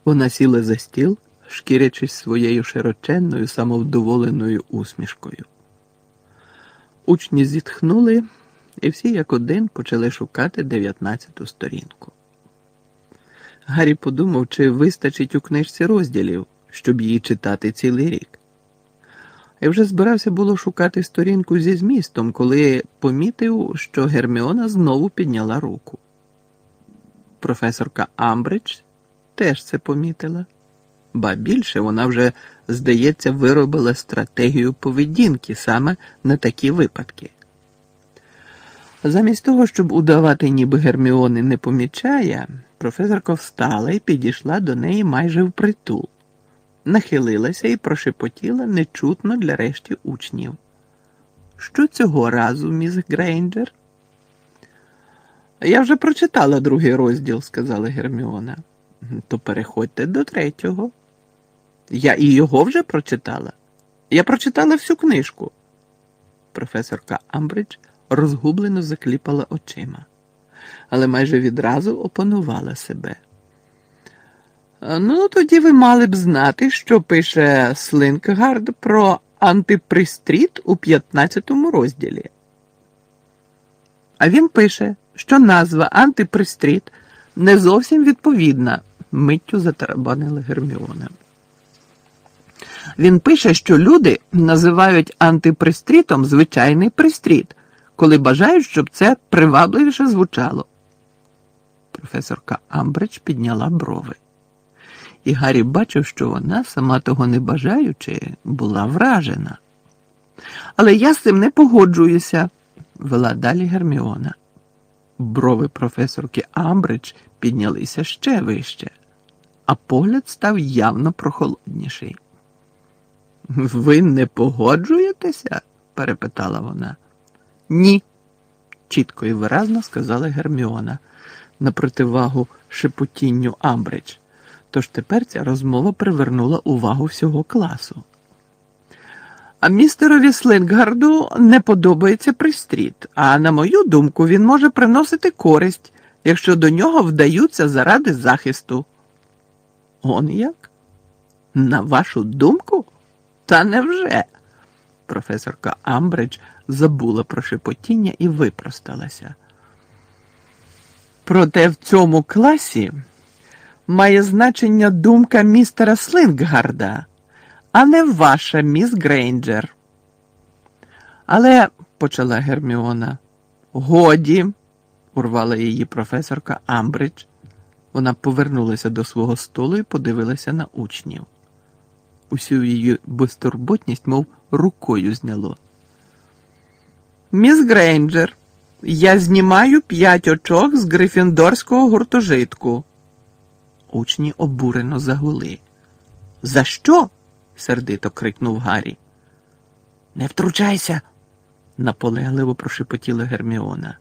Вона сіла за стіл, шкірячись своєю широченною, самовдоволеною усмішкою. Учні зітхнули, і всі як один почали шукати 19-ту сторінку. Гаррі подумав, чи вистачить у книжці розділів, щоб її читати цілий рік. І вже збирався було шукати сторінку зі змістом, коли помітив, що Герміона знову підняла руку. Професорка Амбридж теж це помітила. Ба більше, вона вже, здається, виробила стратегію поведінки саме на такі випадки. Замість того, щоб удавати, ніби Герміони не помічає, професорка встала і підійшла до неї майже впритул. Нахилилася і прошепотіла нечутно для решти учнів. «Що цього разу, міс Грейнджер?» «Я вже прочитала другий розділ», – сказала Герміона. «То переходьте до третього». «Я і його вже прочитала. Я прочитала всю книжку». Професорка Амбридж розгублено закліпала очима, але майже відразу опанувала себе. «Ну, тоді ви мали б знати, що пише Слінкгард про антипристріт у 15-му розділі». «А він пише, що назва антипристріт не зовсім відповідна», – миттю затарабанила Герміона. «Він пише, що люди називають антипристрітом звичайний пристріт, коли бажають, щоб це привабливіше звучало». Професорка Амбридж підняла брови. І Гаррі бачив, що вона, сама того не бажаючи, була вражена. «Але я з цим не погоджуюся», – вела далі Герміона. Брови професорки Амбридж піднялися ще вище, а погляд став явно прохолодніший. «Ви не погоджуєтеся?» – перепитала вона. «Ні», – чітко і виразно сказала Герміона, на противагу шепотінню Амбридж. Тож тепер ця розмова привернула увагу всього класу. «А містерові Слінггарду не подобається пристріт, а на мою думку він може приносити користь, якщо до нього вдаються заради захисту». «Он як? На вашу думку? Та невже?» Професорка Амбридж забула про шепотіння і випросталася. «Проте в цьому класі має значення думка містера Слінггарда, а не ваша, міс Грейнджер». «Але», – почала Герміона. «Годі», – урвала її професорка Амбридж. Вона повернулася до свого столу і подивилася на учнів. Усю її безтурботність, мов рукою зняло. «Міс Грейнджер, я знімаю 5 очок з грифіндорського гуртожитку». Учні обурено загули. «За що?» – сердито крикнув Гаррі. «Не втручайся!» – наполегливо прошепотіла Герміона.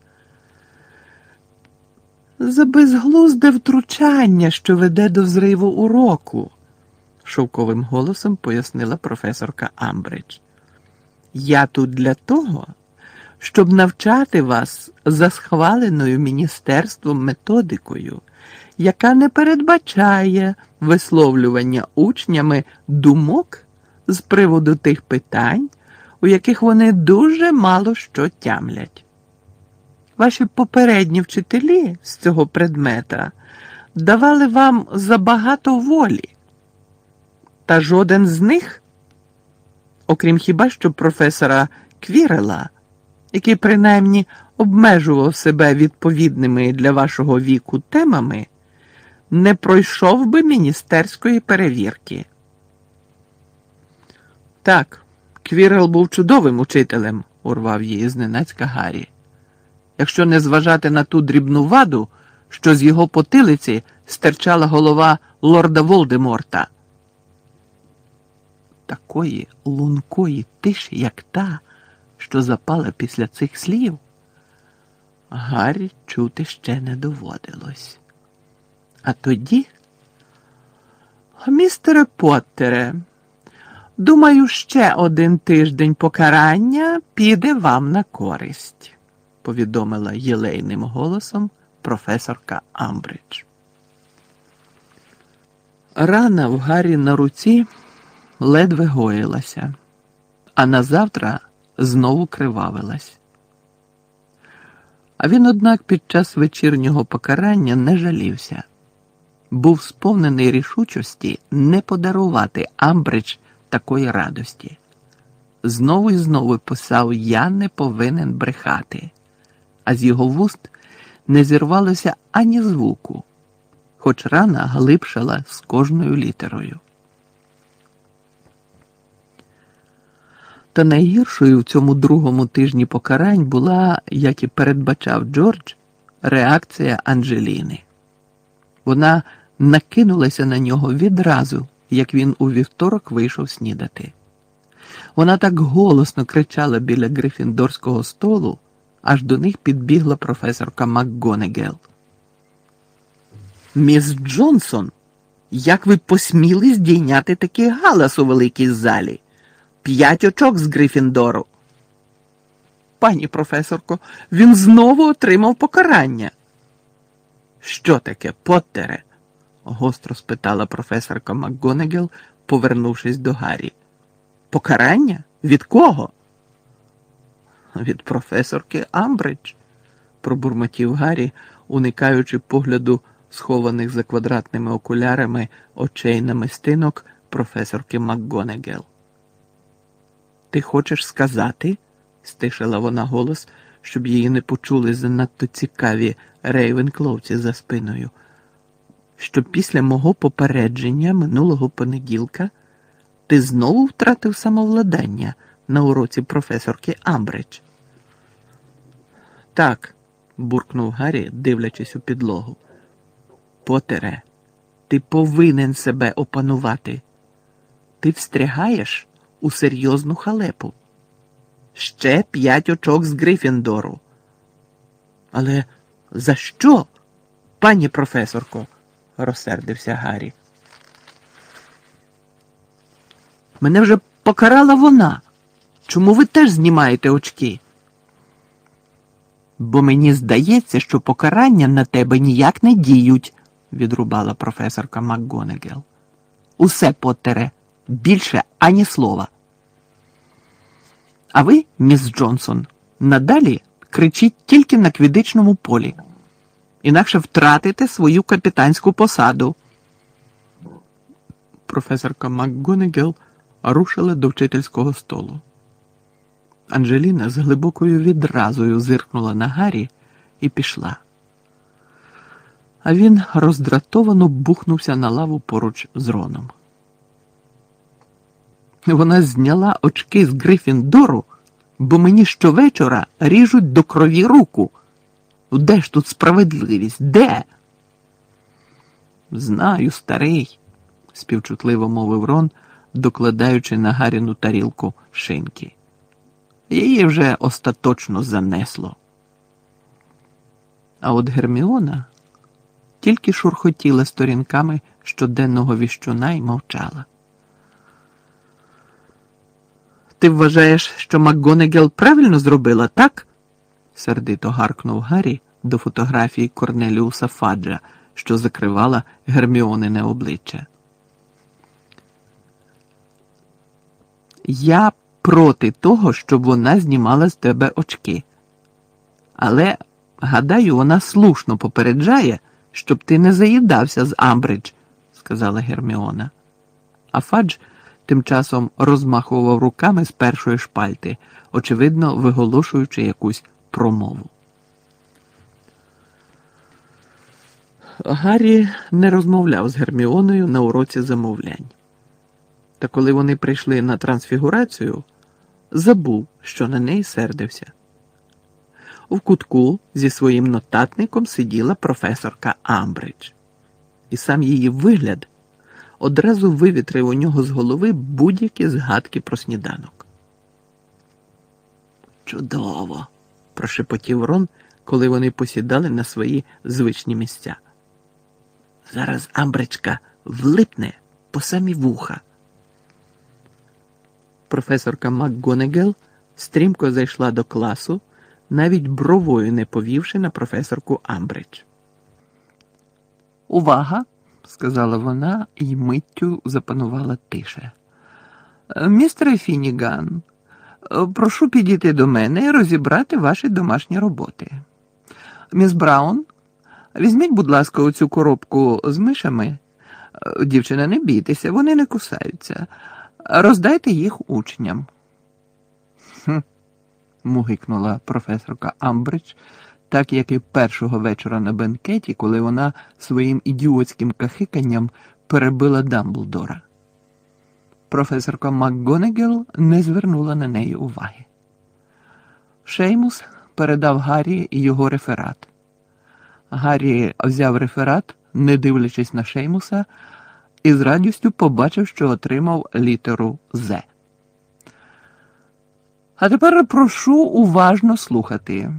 «За безглузде втручання, що веде до зриву уроку», – шовковим голосом пояснила професорка Амбридж. «Я тут для того, щоб навчати вас за схваленою міністерством методикою, яка не передбачає висловлювання учнями думок з приводу тих питань, у яких вони дуже мало що тямлять. Ваші попередні вчителі з цього предмета давали вам забагато волі, та жоден з них, окрім хіба що професора Квірела, який принаймні обмежував себе відповідними для вашого віку темами, не пройшов би міністерської перевірки». «Так, Квірел був чудовим учителем», – урвав її зненацька Гаррі. «Якщо не зважати на ту дрібну ваду, що з його потилиці стирчала голова лорда Волдеморта». Такої лункої тиші, як та, що запала після цих слів, Гаррі чути ще не доводилось. А тоді: «Містере Поттере, думаю, ще 1 тиждень покарання піде вам на користь», – повідомила єлейним голосом професорка Амбридж. Рана в Гаррі на руці ледве гоїлася, а назавтра знову кривавилась. А він, однак, під час вечірнього покарання не жалівся. Був сповнений рішучості не подарувати Амбридж такої радості. Знову і знову писав «Я не повинен брехати», а з його вуст не зірвалося ані звуку, хоч рана глибшала з кожною літерою. Та найгіршою в цьому другому тижні покарань була, як і передбачав Джордж, реакція Анджеліни. Вона накинулася на нього відразу, як він у вівторок вийшов снідати. Вона так голосно кричала біля грифіндорського столу, аж до них підбігла професорка МакГонегел. «Міс Джонсон, як ви посміли здійняти такий галас у великій залі? 5 очок з Грифіндору!» «Пані професорко, він знову отримав покарання!» «Що таке, Поттере?» – гостро спитала професорка МакГонегел, повернувшись до Гаррі. «Покарання? Від кого?» «Від професорки Амбридж», – пробурмотів Гаррі, уникаючи погляду схованих за квадратними окулярами очей намистинок професорки МакГонегел. «Ти хочеш сказати?» – стишила вона голос, щоб її не почули занадто цікаві рейвенкловці за спиною, що після мого попередження минулого понеділка ти знову втратив самовладання на уроці професорки Амбридж. «Так», – буркнув Гаррі, дивлячись у підлогу. «Поттере, ти повинен себе опанувати. Ти встрягаєш у серйозну халепу. Ще 5 очок з Грифіндору». «Але за що, пані професорко?» – розсердився Гаррі. «Мене вже покарала вона. Чому ви теж знімаєте очки?» «Бо мені здається, що покарання на тебе ніяк не діють», – відрубала професорка МакГонегел. «Усе, Поттере, більше ані слова. А ви, міс Джонсон, надалі кричіть тільки на квідичному полі. Інакше втратите свою капітанську посаду». Професорка МакГонегел рушила до вчительського столу. Анджеліна з глибокою відразою зиркнула на Гаррі і пішла. А він роздратовано бухнувся на лаву поруч з Роном. «Вона зняла очки з Грифіндору, бо мені щовечора ріжуть до крові руку. Де ж тут справедливість? Де?» «Знаю, старий», – співчутливо мовив Рон, докладаючи на Гарріну тарілку шинки. «Її вже остаточно занесло». А от Герміона тільки шурхотіла сторінками щоденного віщуна і мовчала. «Ти вважаєш, що МакГонегел правильно зробила, так?» – сердито гаркнув Гаррі до фотографії Корнеліуса Фаджа, що закривала Герміонине обличчя. «Я проти того, щоб вона знімала з тебе очки. Але, гадаю, вона слушно попереджає, щоб ти не заїдався з Амбридж», – сказала Герміона. А Фадж тим часом розмахував руками з першої шпальти, очевидно, виголошуючи якусь промову. Гаррі не розмовляв з Герміоною на уроці замовлянь. Та коли вони прийшли на трансфігурацію, забув, що на неї сердився. У кутку зі своїм нотатником сиділа професорка Амбридж. І сам її вигляд одразу вивітрив у нього з голови будь-які згадки про сніданок. «Чудово!» – прошепотів Рон, коли вони посідали на свої звичні місця. «Зараз Амбриджка влипне по самі вуха». Професорка МакГонегел стрімко зайшла до класу, навіть бровою не повівши на професорку Амбридж. «Увага!» – сказала вона і миттю запанувала тиша. Містере Фінніган, прошу підійти до мене і розібрати ваші домашні роботи. Міс Браун, візьміть, будь ласка, оцю коробку з мишами. Дівчина, не бійтеся, вони не кусаються. Роздайте їх учням. Мугикнула професорка Амбридж, так як і першого вечора на бенкеті, коли вона своїм ідіотським кахиканням перебила Дамблдора. Професорка МакГонагал не звернула на неї уваги. Шеймус передав Гаррі його реферат. Гаррі взяв реферат, не дивлячись на Шеймуса, і з радістю побачив, що отримав літеру «З». А тепер прошу уважно слухати.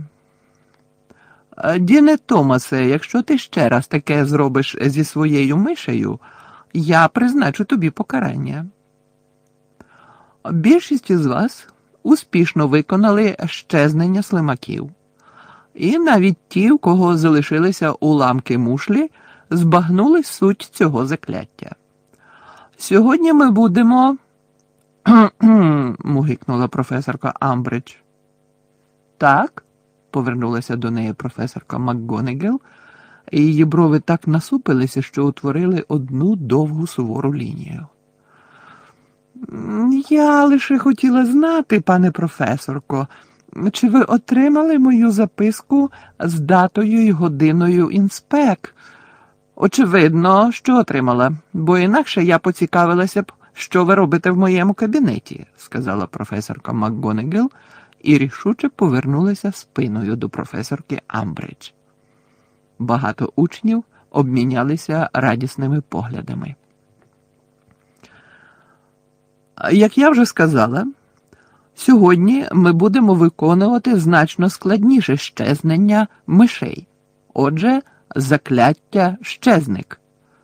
Діне Томасе, якщо ти ще раз таке зробиш зі своєю мишею, я призначу тобі покарання. Більшість із вас успішно виконали щезнення слимаків. І навіть ті, у кого залишилися уламки мушлі, збагнули суть цього закляття. Сьогодні ми будемо... мугикнула професорка Амбридж. Так, повернулася до неї професорка МакГонагал, і її брови так насупилися, що утворили одну довгу сувору лінію. Я лише хотіла знати, пане професорко, чи ви отримали мою записку з датою і годиною інспек? Очевидно, що отримала, бо інакше я поцікавилася б, що ви робите в моєму кабінеті, сказала професорка МакГонагал і рішуче повернулася спиною до професорки Амбридж. Багато учнів обмінялися радісними поглядами. Як я вже сказала, сьогодні ми будемо виконувати значно складніше щезнення мишей. Отже, закляття щезник.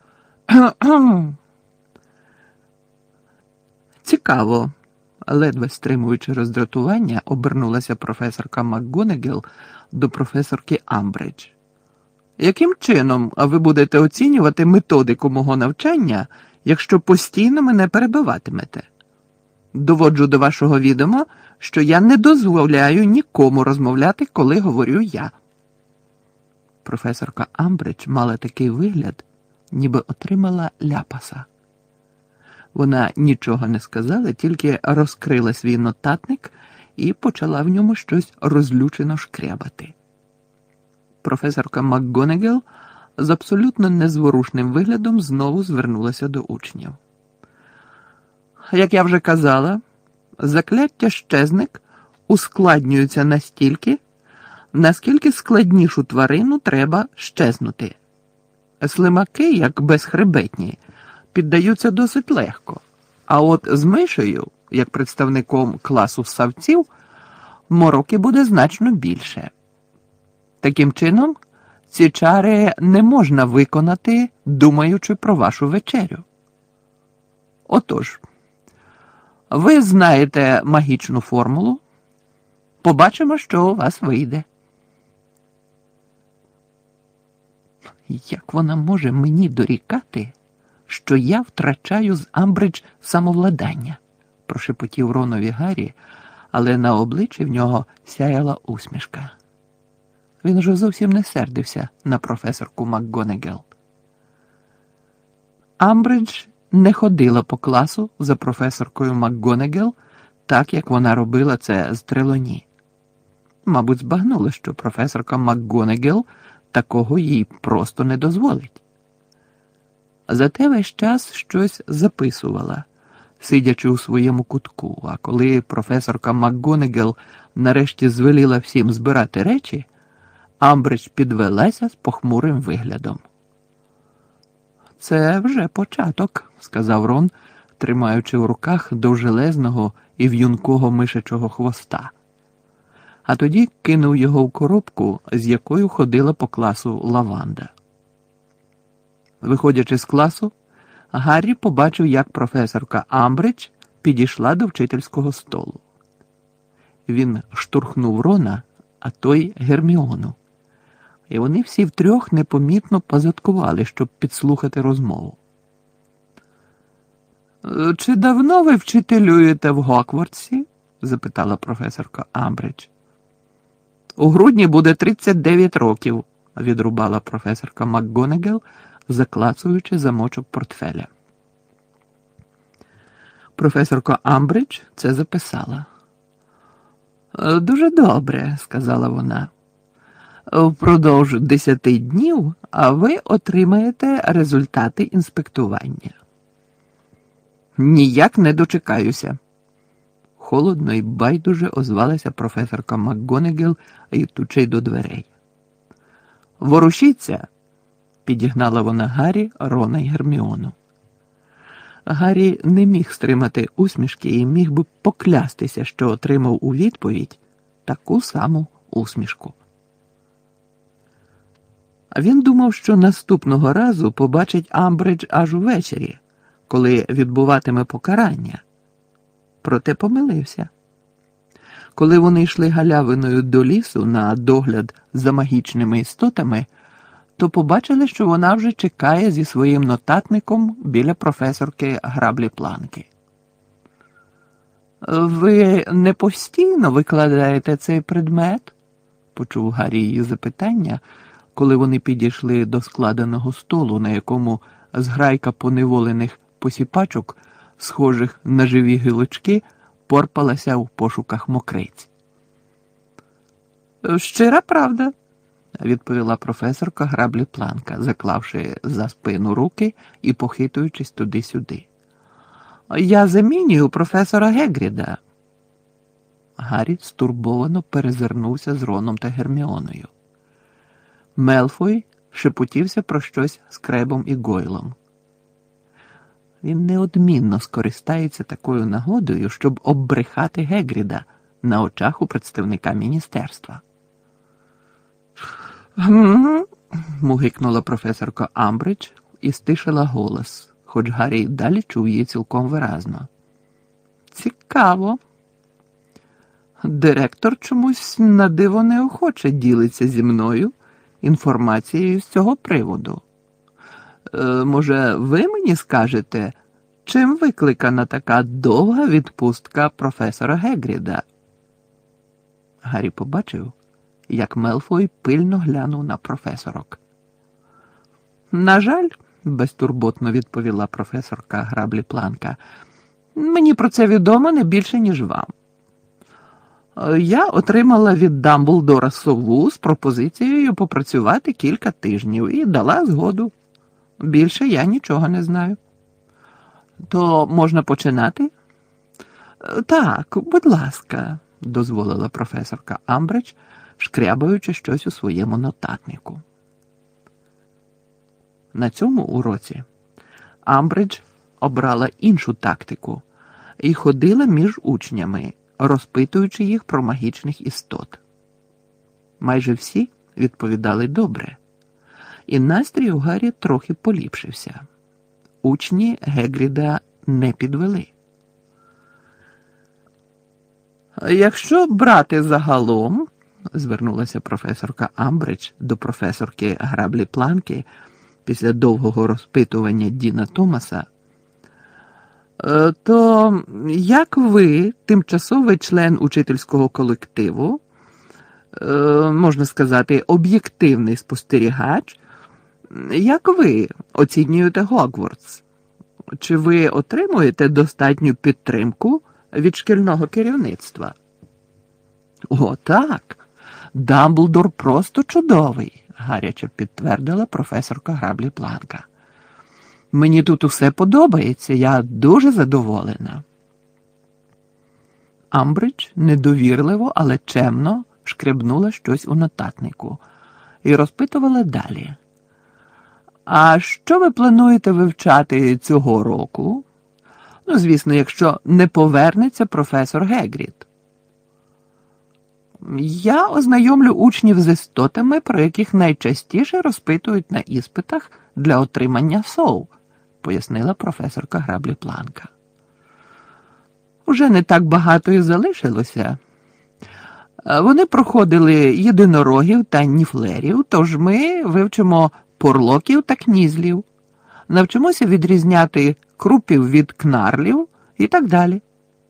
Цікаво, ледве стримуючи роздратування, обернулася професорка МакГонагал до професорки Амбридж. Яким чином ви будете оцінювати методику мого навчання, якщо постійно мене перебиватимете? Доводжу до вашого відома, що я не дозволяю нікому розмовляти, коли говорю я. Професорка Амбридж мала такий вигляд, ніби отримала ляпаса. Вона нічого не сказала, тільки розкрила свій нотатник і почала в ньому щось розлючено шкрябати. Професорка МакГонагал з абсолютно незворушним виглядом знову звернулася до учнів. Як я вже казала, закляття щезник ускладнюються настільки, наскільки складнішу тварину треба щезнути. Слимаки, як безхребетні, піддаються досить легко, а от з мишею, як представником класу ссавців, мороки буде значно більше. Таким чином, ці чари не можна виконати, думаючи про вашу вечерю. Отож, ви знаєте магічну формулу, побачимо, що у вас вийде. Як вона може мені дорікати, що я втрачаю з Амбридж самовладання, прошепотів Ронові Гаррі, але на обличчі в нього сяяла усмішка. Він уже зовсім не сердився на професорку МакГонагал. Амбридж не ходила по класу за професоркою МакГонагал, так, як вона робила це з Трелоні. Мабуть, збагнула, що професорка МакГонагал такого їй просто не дозволить. Зате весь час щось записувала, сидячи у своєму кутку, а коли професорка МакГонагал нарешті звеліла всім збирати речі, Амбридж підвелася з похмурим виглядом. «Це вже початок», – сказав Рон, тримаючи в руках довжелезного і в'юнкого мишачого хвоста. А тоді кинув його в коробку, з якою ходила по класу Лаванда. Виходячи з класу, Гаррі побачив, як професорка Амбридж підійшла до вчительського столу. Він штурхнув Рона, а той Герміону. і вони всі втрьох непомітно позадкували, щоб підслухати розмову. «Чи давно ви вчителюєте в Гоквартсі?» – запитала професорка Амбридж. «У грудні буде 39 років», – відрубала професорка МакГонагал, заклацуючи замочок портфеля. Професорка Амбридж це записала. «Дуже добре», – сказала вона. «Впродовж 10 днів ви отримаєте результати інспектування». «Ніяк не дочекаюся», – холодно і байдуже озвалася професорка МакГонагал, йдучи до дверей. «Ворушіться», – підігнала вона Гаррі, Рона й Герміону. Гаррі не міг стримати усмішки і міг би поклястися, що отримав у відповідь таку саму усмішку. Він думав, що наступного разу побачить Амбридж аж увечері, коли відбуватиме покарання. Проте помилився. Коли вони йшли галявиною до лісу на догляд за магічними істотами, то побачили, що вона вже чекає зі своїм нотатником біля професорки Граблі-Планки. «Ви не постійно викладаєте цей предмет?» – почув Гаррі її запитання, коли вони підійшли до складеного столу, на якому зграйка поневолених посіпачок, схожих на живі гілочки, порпалася в пошуках мокриць. «Щира правда», – відповіла професорка Граблі-Планка, заклавши за спину руки і похитуючись туди-сюди. «Я замінюю професора Гегріда». Гаррі стурбовано перезирнувся з Роном та Герміоною. Мелфой шепотівся про щось з Кребом і Гойлом. Він неодмінно скористається такою нагодою, щоб оббрехати Гегріда на очах у представника міністерства. «Гм-гм», – мугикнула професорка Амбридж і стишила голос, хоч Гаррі й далі чув її цілком виразно. «Цікаво. Директор чомусь на диво неохоче ділиться зі мною інформацією з цього приводу. Може, ви мені скажете, чим викликана така довга відпустка професора Гегріда?» Гаррі побачив, як Мелфой пильно глянув на професорок. «На жаль», – безтурботно відповіла професорка Граблі-Планка, – «мені про це відомо не більше, ніж вам. Я отримала від Дамблдора сову з пропозицією попрацювати кілька тижнів і дала згоду. Більше я нічого не знаю. То можна починати?» «Так, будь ласка», – дозволила професорка Амбридж, шкрябаючи щось у своєму нотатнику. На цьому уроці Амбридж обрала іншу тактику і ходила між учнями, розпитуючи їх про магічних істот. Майже всі відповідали добре, і настрій у Гаррі трохи поліпшився. Учні Гегріда не підвели. «Якщо брати загалом», – звернулася професорка Амбридж до професорки Граблі-Планки після довгого розпитування Діна Томаса, «то як ви, тимчасовий член учительського колективу, можна сказати, об'єктивний спостерігач, як ви оцінюєте Гогвартс? Чи ви отримуєте достатню підтримку від шкільного керівництва?» «О, так! Дамблдор просто чудовий», – гаряче підтвердила професорка Граблі-Планка. «Мені тут усе подобається, я дуже задоволена». Амбридж недовірливо, але чемно шкребнула щось у нотатнику і розпитувала далі. «А що ви плануєте вивчати цього року? Ну, звісно, якщо не повернеться професор Гегрід». «Я ознайомлю учнів з істотами, про яких найчастіше розпитують на іспитах для отримання сов», – пояснила професорка Граблі-Планка. «Уже не так багато і залишилося. Вони проходили єдинорогів та ніфлерів, тож ми вивчимо порлоків та кнізлів, навчимося відрізняти крупів від кнарлів і так далі.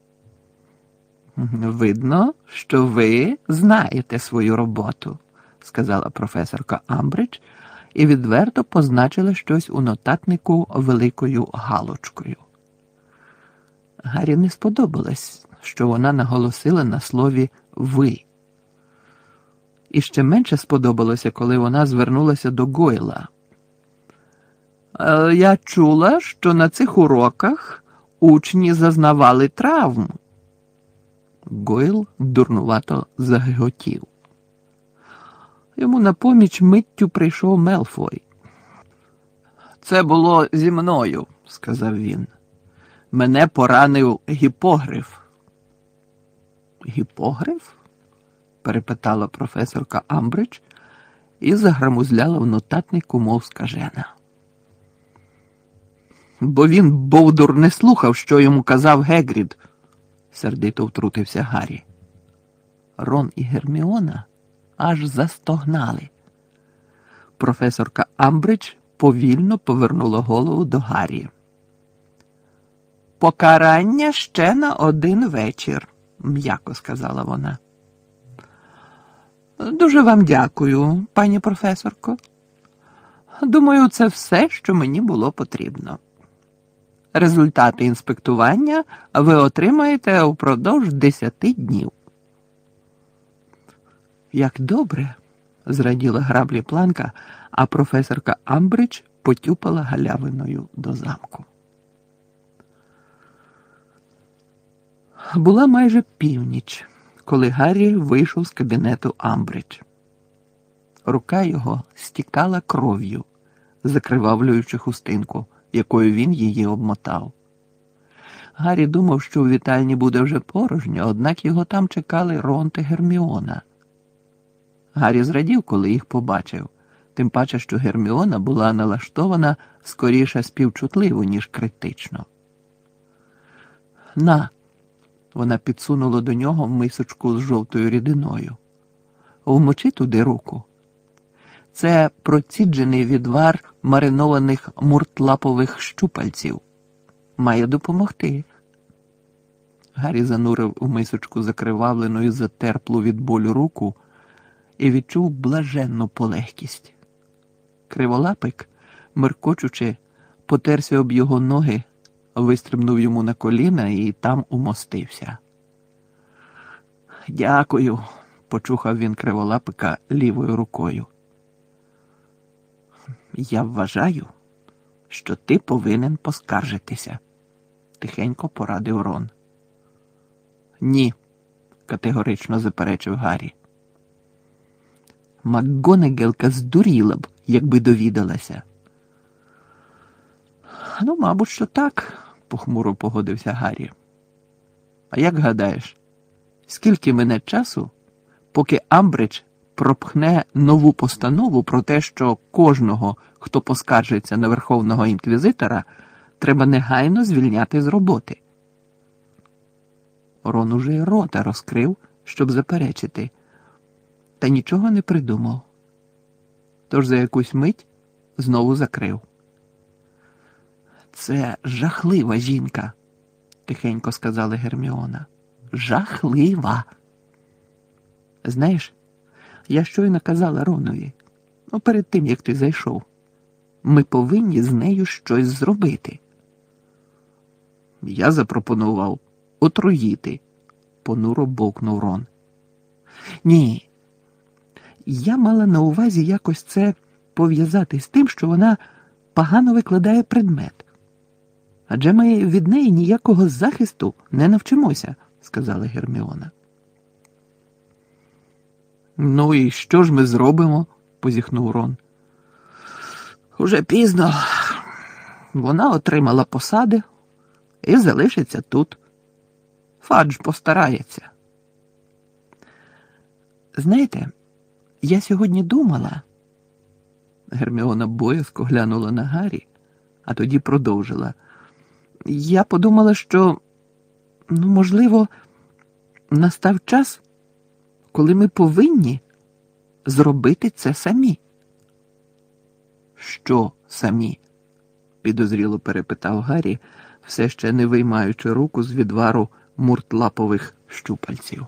Видно, що ви знаєте свою роботу, сказала професорка Амбридж і відверто позначила щось у нотатнику великою галочкою. Гаррі не сподобалось, що вона наголосила на слові «ви». І ще менше сподобалося, коли вона звернулася до Гойла. Я чула, що на цих уроках учні зазнавали травм. Гойл дурнувато загиготів. Йому на поміч миттю прийшов Мелфой. «Це було зі мною», – сказав він. «Мене поранив гіпогриф». «Гіпогриф?» – перепитала професорка Амбридж і заграмузляла в нотатнику, мов скажена. «Бо він, бовдур, не слухав, що йому казав Гегрід», – сердито втрутився Гаррі. Рон і Герміона аж застогнали. Професорка Амбридж повільно повернула голову до Гаррі. «Покарання ще на один вечір», – м'яко сказала вона. «Дуже вам дякую, пані професорко. Думаю, це все, що мені було потрібно. Результати інспектування ви отримаєте упродовж 10 днів». «Як добре», – зраділа граблі Планка, а професорка Амбридж потюпала галявиною до замку. Була майже північ, коли Гаррі вийшов з кабінету Амбридж. Рука його стікала кров'ю, закривавлюючи хустинку, якою він її обмотав. Гаррі думав, що у вітальні буде вже порожньо, однак його там чекали Рон та Герміона. Гаррі зрадів, коли їх побачив, тим паче, що Герміона була налаштована скоріше співчутливо, ніж критично. «На!» – вона підсунула до нього мисочку з жовтою рідиною. «Вмочи туди руку. Це проціджений відвар маринованих муртлапових щупальців. Має допомогти». Гаррі занурив у мисочку закривавлену і затерплу від болю руку і відчув блаженну полегкість. Криволапик, меркочучи, потерся об його ноги, вистрибнув йому на коліна і там умостився. «Дякую», – почухав він Криволапика лівою рукою. «Я вважаю, що ти повинен поскаржитися», – тихенько порадив Рон. «Ні», – категорично заперечив Гаррі. МакГонагелка здуріла б, якби довідалася. «Ну, мабуть, що так», – похмуро погодився Гаррі. «А як гадаєш, скільки мине часу, поки Амбридж пропхне нову постанову про те, що кожного, хто поскаржиться на Верховного інквізитора, треба негайно звільняти з роботи?» Рон уже й рота розкрив, щоб заперечити, та нічого не придумав. Тож за якусь мить знову закрив. «Це жахлива жінка», – тихенько сказала Герміона. «Жахлива!» «Знаєш, я щойно казала Ронові, перед тим, як ти зайшов, ми повинні з нею щось зробити». «Я запропонував отруїти», – понуро бовкнув Рон. «Ні, я мала на увазі якось це пов'язати з тим, що вона погано викладає предмет. Адже ми від неї ніякого захисту не навчимося», – сказала Герміона. «Ну і що ж ми зробимо?» – позіхнув Рон. «Уже пізно. Вона отримала посади і залишиться тут. Фадж постарається». «Знаєте, я сьогодні думала...» Герміона боязко глянула на Гаррі, а тоді продовжила. «Я подумала, що, можливо, настав час коли ми повинні зробити це самі. Що самі? Підозріло перепитав Гаррі, все ще не виймаючи руку з відвару муртлапових щупальців.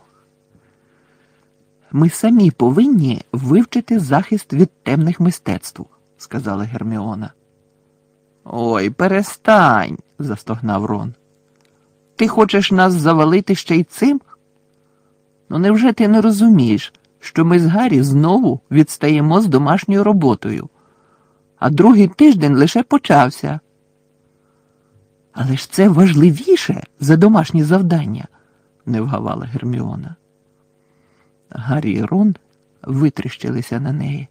Ми самі повинні вивчити захист від темних мистецтв, сказала Герміона. Ой, перестань, застогнав Рон. Ти хочеш нас завалити ще й цим? Ну невже ти не розумієш, що ми з Гаррі знову відстаємо з домашньою роботою, а другий тиждень лише почався? Але ж це важливіше за домашні завдання, не вгавала Герміона. Гаррі і Рон витріщилися на неї.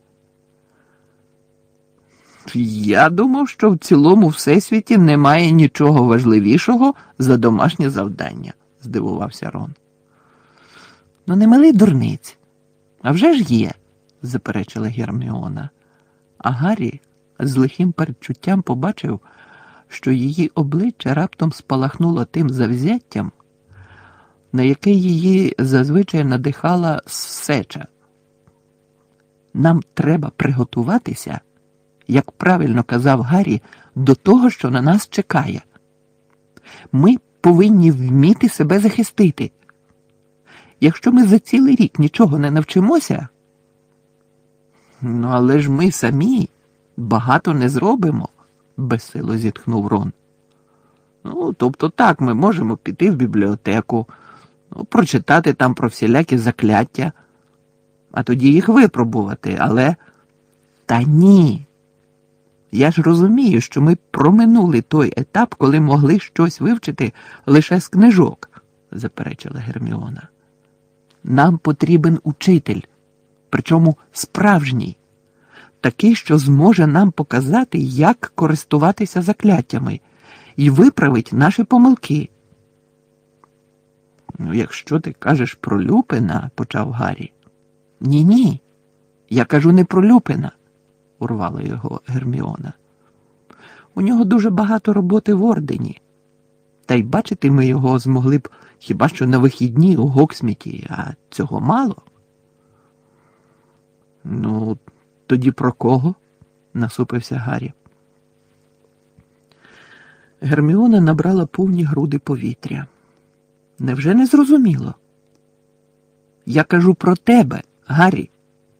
Я думав, що в цілому всесвіті немає нічого важливішого за домашнє завдання, здивувався Рон. Ну не мили дурниць. А вже ж є, заперечила Герміона. А Гаррі з лихим передчуттям побачив, що її обличчя раптом спалахнуло тим завзяттям, на яке її зазвичай надихала сеча. Нам треба приготуватися, як правильно казав Гаррі, до того, що на нас чекає. Ми повинні вміти себе захистити. Якщо ми за цілий рік нічого не навчимося, ну але ж ми самі багато не зробимо, безсило зітхнув Рон. Ну, тобто так, ми можемо піти в бібліотеку, прочитати там про всілякі закляття, а тоді їх випробувати, але... Та ні. Я ж розумію, що ми проминули той етап, коли могли щось вивчити лише з книжок, заперечила Герміона. Нам потрібен учитель, причому справжній, такий, що зможе нам показати, як користуватися закляттями і виправить наші помилки. Ну, якщо ти кажеш про Люпина, почав Гаррі. Ні, я кажу не про Люпина, урвала його Герміона. У нього дуже багато роботи в Ордені. Та й бачити ми його змогли б хіба що на вихідні у Гоксміті, а цього мало. Ну, тоді про кого? Насупився Гаррі. Герміона набрала повні груди повітря. Невже не зрозуміло? Я кажу про тебе, Гаррі.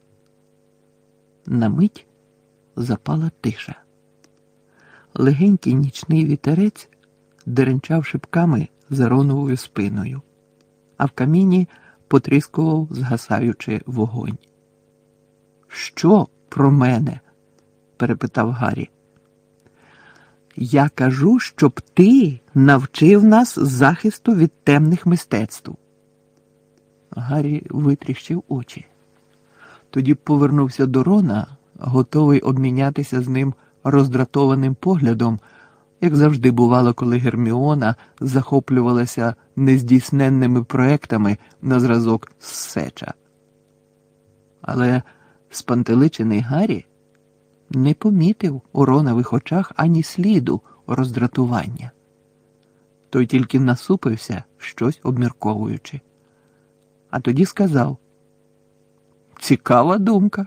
На мить запала тиша. Легенький нічний вітерець деренчав шипками за Роновою спиною, а в каміні потріскував, згасаючи вогонь. «Що про мене?» – перепитав Гаррі. «Я кажу, щоб ти навчив нас захисту від темних мистецтв». Гаррі витріщив очі. Тоді повернувся до Рона, готовий обмінятися з ним роздратованим поглядом, як завжди бувало, коли Герміона захоплювалася нездійсненними проектами на зразок Сеча. Але спантеличений Гаррі не помітив у Ронових очах ані сліду роздратування. Той тільки насупився, щось обмірковуючи. А тоді сказав: «Цікава думка».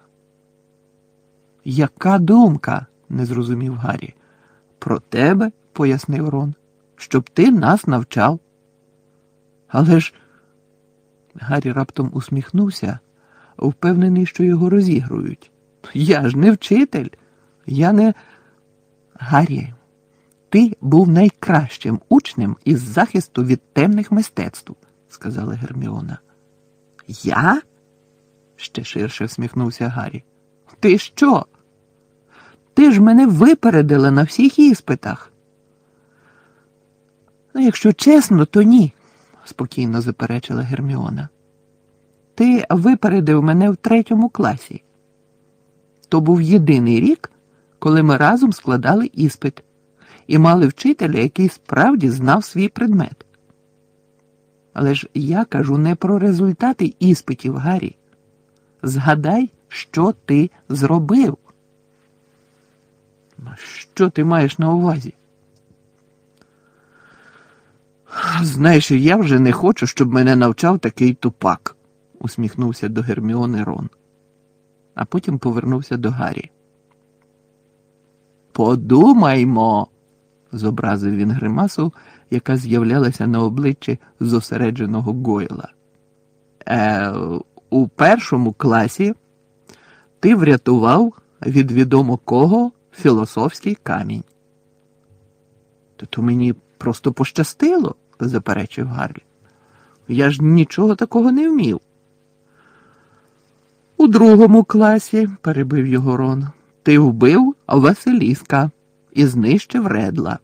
«Яка думка?» – не зрозумів Гаррі. «Про тебе», – пояснив Рон, – «щоб ти нас навчав». «Але ж...» Гаррі раптом усміхнувся, впевнений, що його розігрують. «Я ж не вчитель, я не...» «Гаррі, ти був найкращим учнем із захисту від темних мистецтв», – сказала Герміона. «Я?» – ще ширше всміхнувся Гаррі. «Ти що? Ти ж мене випередила на всіх іспитах». «Ну, якщо чесно, то ні», – спокійно заперечила Герміона. «Ти випередив мене в 3 класі. То був єдиний рік, коли ми разом складали іспит і мали вчителя, який справді знав свій предмет. Але ж я кажу не про результати іспитів, Гаррі. Згадай, що ти зробив». «Що ти маєш на увазі?» «Знаєш, я вже не хочу, щоб мене навчав такий тупак», усміхнувся до Герміони Рон, а потім повернувся до Гаррі. Подумаймо, зобразив він гримасу, яка з'являлася на обличчі зосередженого Гойла. У першому класі ти врятував від відомо кого філософський камінь. То мені просто пощастило, заперечив Гаррі. Я ж нічого такого не вмів. У другому класі, перебив його Рон, ти вбив Василіска і знищив Редла.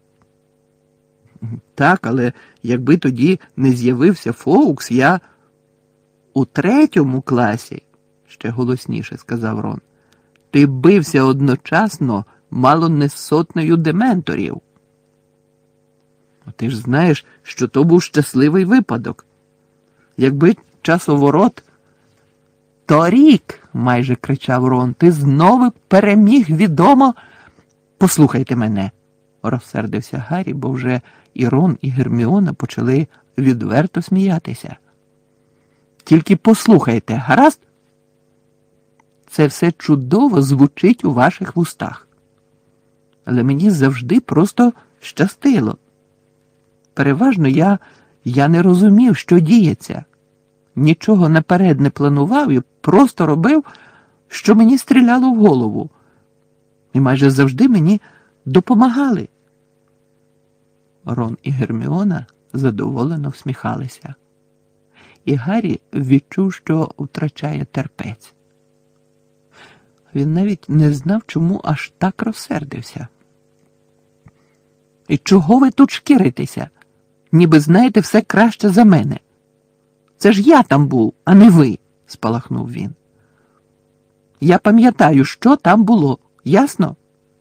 Так, але якби тоді не з'явився Фоукс, я... У третьому класі, ще голосніше сказав Рон, ти бився одночасно мало не з сотнею дементорів. Ти ж знаєш, що то був щасливий випадок. Якби часоворот... Торік, майже кричав Рон, ти знову переміг відомо... Послухайте мене, розсердився Гаррі, бо вже і Рон, і Герміона почали відверто сміятися. Тільки послухайте, гаразд? Це все чудово звучить у ваших вустах. Але мені завжди просто щастило. Переважно я не розумів, що діється. Нічого наперед не планував і просто робив, що мені стріляло в голову. І майже завжди мені допомагали. Рон і Герміона задоволено всміхалися. І Гаррі відчув, що втрачає терпець. Він навіть не знав, чому аж так розсердився. І чого ви тут шкіритеся? Ніби знаєте все краще за мене. Це ж я там був, а не ви, спалахнув він. Я пам'ятаю, що там було, ясно?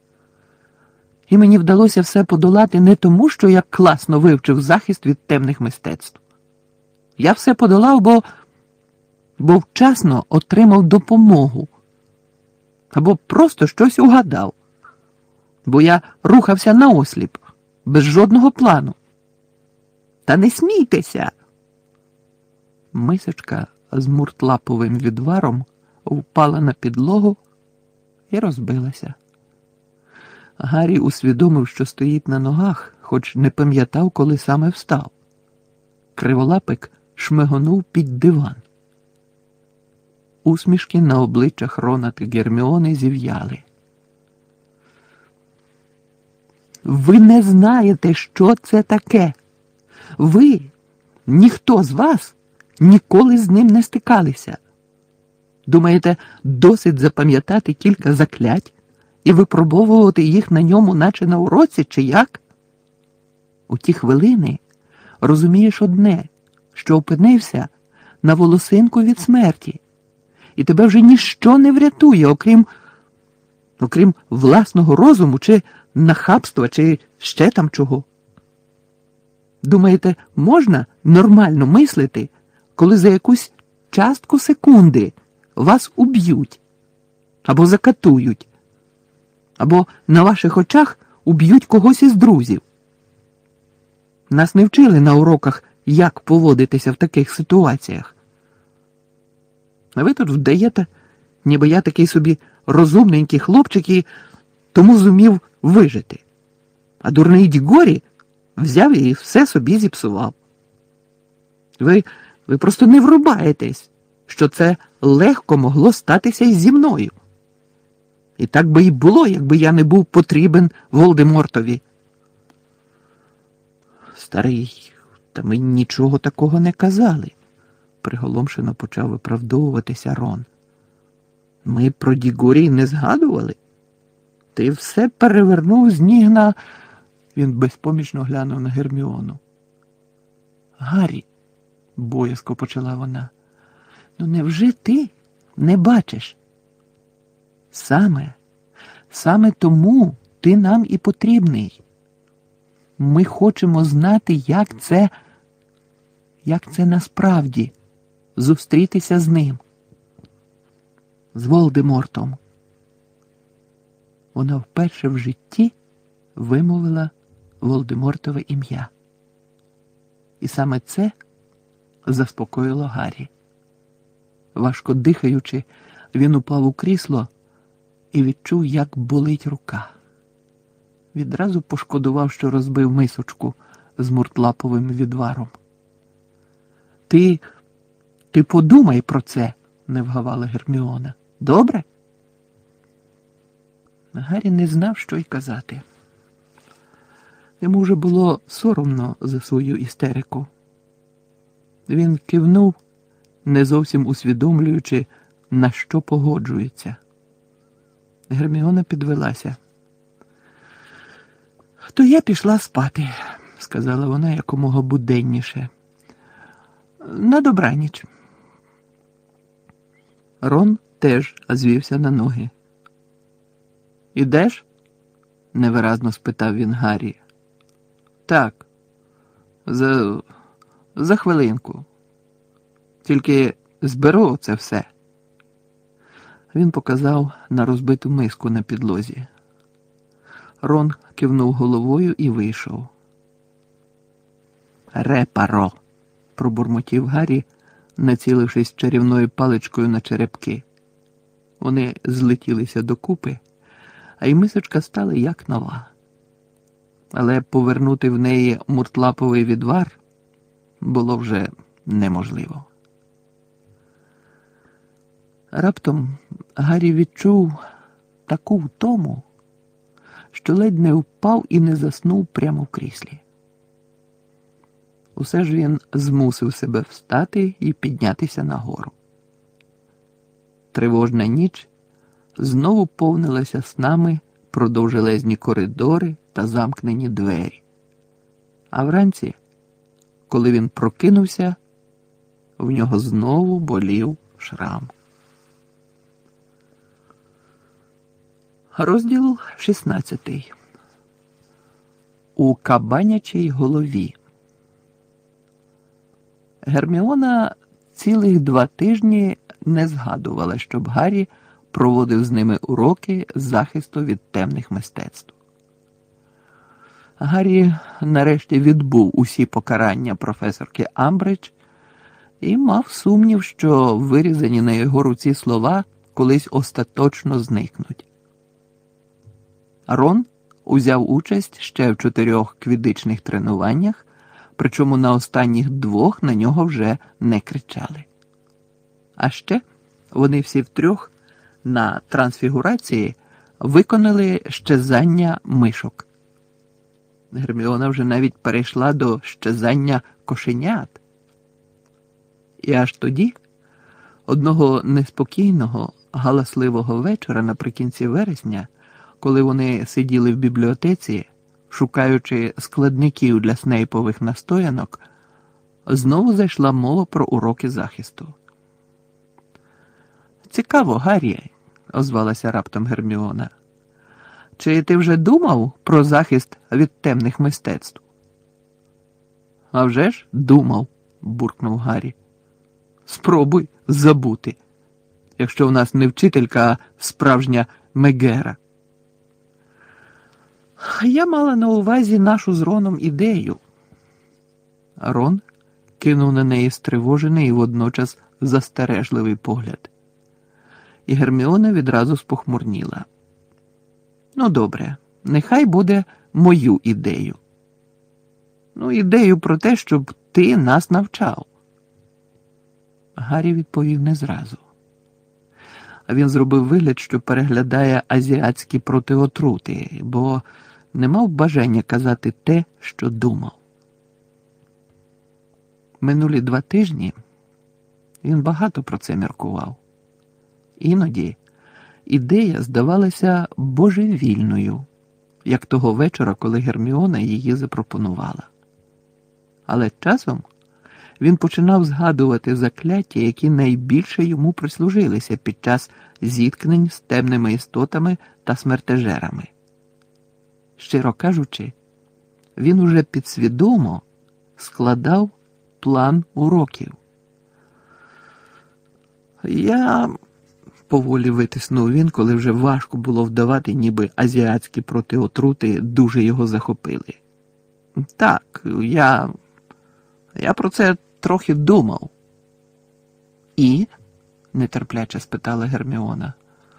І мені вдалося все подолати не тому, що я класно вивчив захист від темних мистецтв. Я все подолав, бо вчасно отримав допомогу. Або просто щось угадав. Бо я рухався наосліп, без жодного плану. Та не смійтеся! Мисочка з муртлаповим відваром впала на підлогу і розбилася. Гаррі усвідомив, що стоїть на ногах, хоч не пам'ятав, коли саме встав. Криволапик шмигонув під диван. Усмішки на обличчях Рона та Герміони зів'яли. Ви не знаєте, що це таке. Ви, ніхто з вас, ніколи з ним не стикалися. Думаєте, досить запам'ятати кілька заклять і випробовувати їх на ньому, наче на уроці, чи як? У ті хвилини розумієш одне, що опинився на волосинку від смерті, і тебе вже ніщо не врятує, окрім власного розуму, чи нахабства, чи ще там чого. Думаєте, можна нормально мислити, коли за якусь частку секунди вас уб'ють, або закатують, або на ваших очах уб'ють когось із друзів? Нас не вчили на уроках, як поводитися в таких ситуаціях. А ви тут вдаєте, ніби я такий собі розумненький хлопчик і тому зумів вижити. А дурний Дігорі взяв і все собі зіпсував. Ви просто не врубаєтесь, що це легко могло статися і зі мною. І так би і було, якби я не був потрібен Волдемортові. Старий, та ми нічого такого не казали, приголомшено почав виправдовуватися Рон. Ми про Дігорі не згадували. Ти все перевернув з ніг на... Він безпомічно глянув на Герміону. Гаррі, боязко почала вона, ну невже ти не бачиш? Саме тому ти нам і потрібний. Ми хочемо знати, як це насправді зустрітися з ним. З Волдемортом. Вона вперше в житті вимовила Волдемортове ім'я. І саме це заспокоїло Гаррі. Важко дихаючи, він упав у крісло і відчув, як болить рука. Відразу пошкодував, що розбив мисочку з муртлаповим відваром. Ти подумай про це, не вгавала Герміона. Добре? Гаррі не знав, що й казати. Йому вже було соромно за свою істерику. Він кивнув, не зовсім усвідомлюючи, на що погоджується. Герміона підвелася. «То я пішла спати», – сказала вона якомога буденніше. «На добраніч». Рон теж звівся на ноги. «Ідеш?» – невиразно спитав він Гаррі. «Так, за хвилинку. Тільки зберу це все». Він показав на розбиту миску на підлозі. Рон кивнув головою і вийшов. «Репаро!» – пробурмотів Гаррі, націлившись чарівною паличкою на черепки. Вони злетілися докупи, а й мисочка стала як нова. Але повернути в неї муртлаповий відвар було вже неможливо. Раптом Гаррі відчув таку втому, що ледь не впав і не заснув прямо в кріслі. Усе ж він змусив себе встати і піднятися нагору. Тривожна ніч знову повнилася снами про довжелезні коридори та замкнені двері. А вранці, коли він прокинувся, в нього знову болів шрам. Розділ 16. У кабанячій голові. Герміона цілих 2 тижні не згадувала, щоб Гаррі проводив з ними уроки захисту від темних мистецтв. Гаррі нарешті відбув усі покарання професорки Амбридж і мав сумнів, що вирізані на його руці слова колись остаточно зникнуть. Рон узяв участь ще в 4 квіддичних тренуваннях, причому на останніх 2 на нього вже не кричали. А ще вони всі втрьох на трансфігурації виконали щезання мишок. Герміона вже навіть перейшла до щезання кошенят. І аж тоді, одного неспокійного, галасливого вечора наприкінці вересня, коли вони сиділи в бібліотеці, шукаючи складників для снейпових настоянок, знову зайшла мова про уроки захисту. «Цікаво, Гаррі», – озвалася раптом Герміона. «Чи ти вже думав про захист від темних мистецтв?» «А вже ж думав», – буркнув Гаррі. «Спробуй забути, якщо в нас не вчителька, а справжня Мегера». «Я мала на увазі нашу з Роном ідею». Рон кинув на неї стривожений і водночас застережливий погляд. І Герміона відразу спохмурніла. «Ну, добре, нехай буде мою ідею. Ну, ідею про те, щоб ти нас навчав». Гаррі відповів не зразу. А він зробив вигляд, що переглядає азіатські протиотрути, бо не мав бажання казати те, що думав. Минулі 2 тижні він багато про це міркував. Іноді ідея здавалася божевільною, як того вечора, коли Герміона її запропонувала. Але часом він починав згадувати закляття, які найбільше йому прислужилися під час зіткнень з темними істотами та смертежерами. Щиро кажучи, він уже підсвідомо складав план уроків. «Я...» – поволі витиснув він, коли вже важко було вдавати, ніби азіатські протиотрути дуже його захопили. «Так, я про це трохи думав». «І?» нетерпляче спитала Герміона.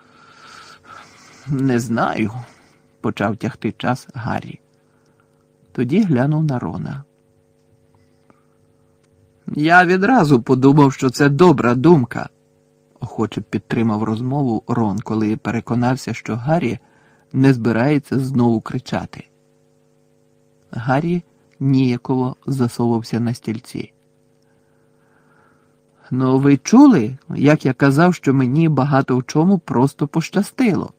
Не знаю, почав тягти час Гаррі. Тоді глянув на Рона. Я відразу подумав, що це добра думка, охоче підтримав розмову Рон, коли переконався, що Гаррі не збирається знову кричати. Гаррі ніяково засовався на стільці. Ну, ви чули, як я казав, що мені багато в чому просто пощастило?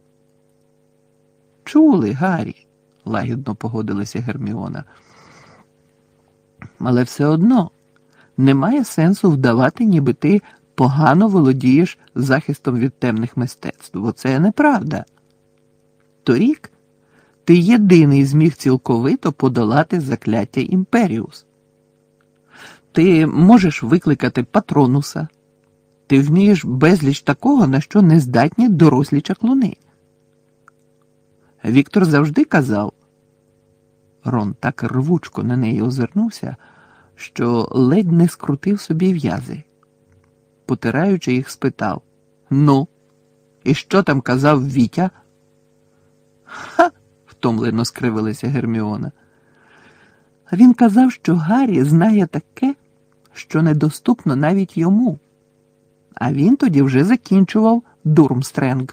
Чули, Гаррі, лагідно погодилася Герміона. Але все одно немає сенсу вдавати, ніби ти погано володієш захистом від темних мистецтв, бо це неправда. Торік ти єдиний зміг цілковито подолати закляття Імперіус. Ти можеш викликати Патронуса. Ти вмієш безліч такого, на що не здатні дорослі чаклуни. Віктор завжди казав. Рон так рвучко на неї озирнувся, що ледь не скрутив собі в'язи. Потираючи їх, спитав: «Ну, і що там казав Вітя?» «Ха!» – втомлено скривилася Герміона. Він казав, що Гаррі знає таке, що недоступно навіть йому. А він тоді вже закінчував Дурмстренг.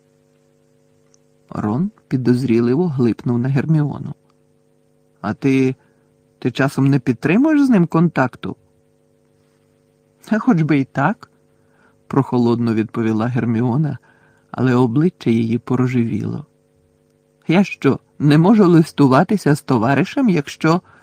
Рон підозріливо глипнув на Герміону. А ти часом не підтримуєш з ним контакту? А хоч би і так, прохолодно відповіла Герміона, але обличчя її порожевіло. Я що, не можу листуватися з товаришем, якщо...